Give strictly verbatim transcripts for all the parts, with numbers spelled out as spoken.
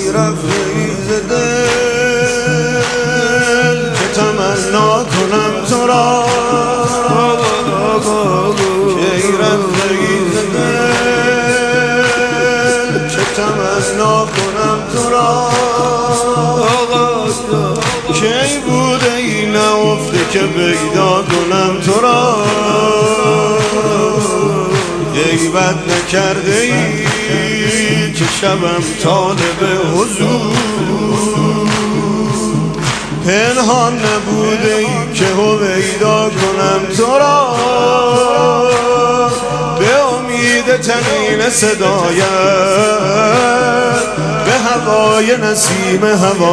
رفته ز دل که تمنا کنم تو را، کی رفته ز دل که تمنا کنم تو را، کی بوده این نهفته که پیدا کنم تو را، غیبت نکرده ای که شبم طالب حضور، پنهان نبوده ای که هویدا کنم تو را، به امید تنین صدایت، به هوای نسیم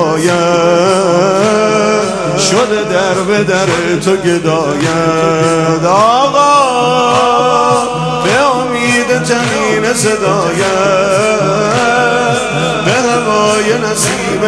هوایت، شده در به در تو گدایت آقا، به امید تنین صدایت، به هوای نسیم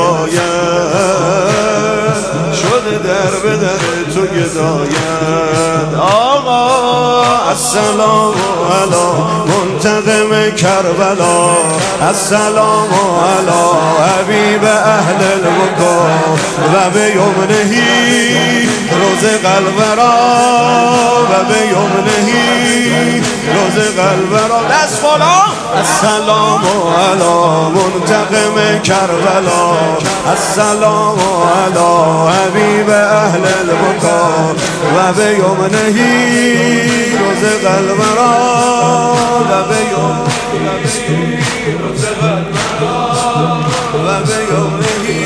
هوایت، شده در به در تو گدایت آقا. السلام علی منتقم کربلا، السلام علی حبیب اهل الوقا، و به یمنهی رزق الورا، و به یمنهی رزق الورا. دست بالا. السلام علی منتقم کربلا، السلام علی حبیب اهل الوقا، و به یمنهی رزق الورا، و به یمنهی رزق الورا، و به یمنهی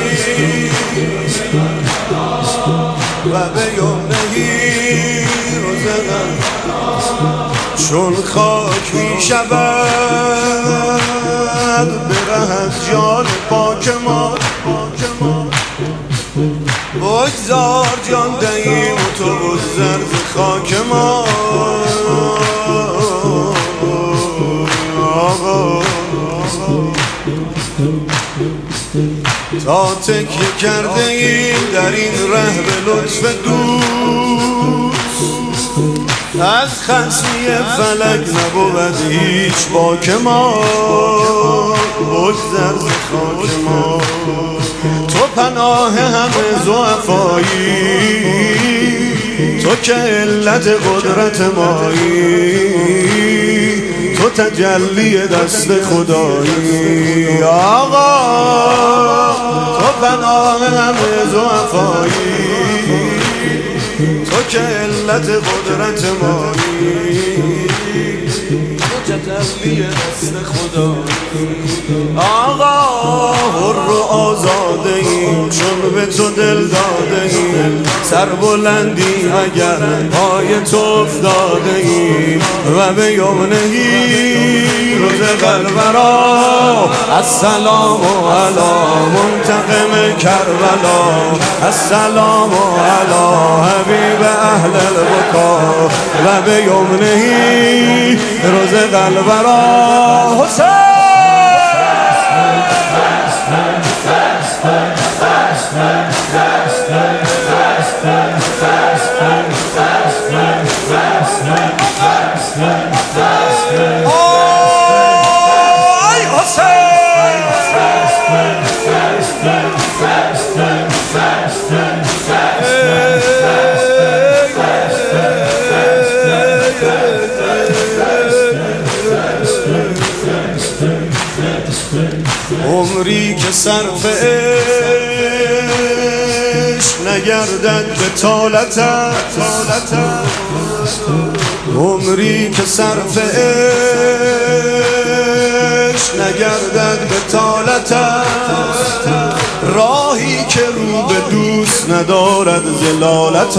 و به یمنهی رزق الورا. چون خاک می شود بره از جان پاک ما، بگذار جان دهیم تو بگذر ز خاک ما آقا، تا تکیه کرده ایم در این ره به لطف دوست، از خصمی فلک نبود هیچ باک ما، بگذر ز خاک ما. تو پناه همه ضعفایی، تو که علت قدرت مایی، تو تجلی دست خدایی آقا، تو پناه همه ضعفایی، تو که علت قدرت مایی، تو تجلی دست خدایی آقا. حر و آزاده ایم چون به تو دل داده ایم، سر بلندی اگر پای تو افتاده ایم، و به یمنهی رزق الورا. السلام علی منتقم کربلا، السلام علی حبیب اهل الوقا، و به یمنهی رزق الورا. حسین آی عمری که صرف عشق نگردد به طالتت، عمری که صرف عشق نگردد به طالتت، راهی که رو به دوست ندارد ضلالت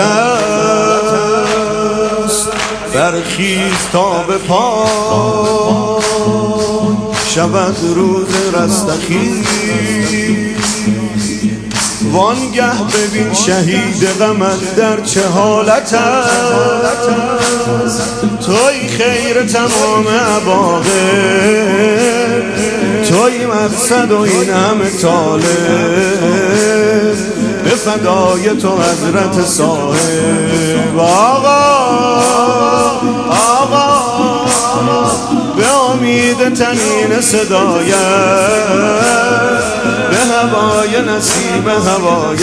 است. برخیز تا به پای شود روز رستخیز، وانگه ببین شهید غمت در چه حالت است. توی خیر تمام عواقب، توی مقصد و این همه طالب، به فدای تو حضرت صاحب آقا آقا، به امید تنین صدایت، نسیم هوایت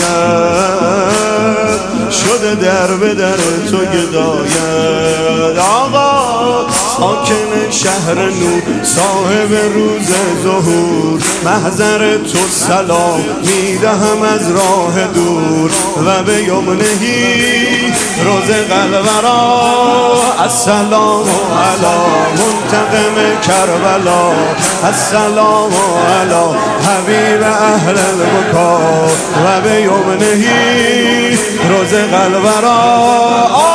شده در به در تو گدایت. آقا ساکن شهر نور صاحب روز ظهور محضر تو سلام میدهم از راه دور و به یمنهی روز قلورا السلام علی منتقم کربلا السلام علی حبیب اهل البکا و به یمنهی روز قلورا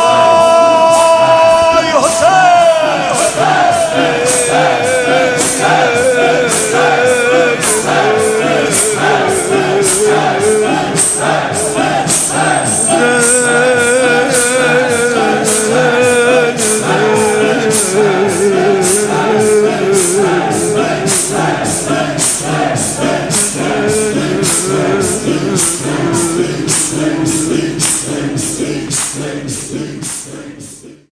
Thank you.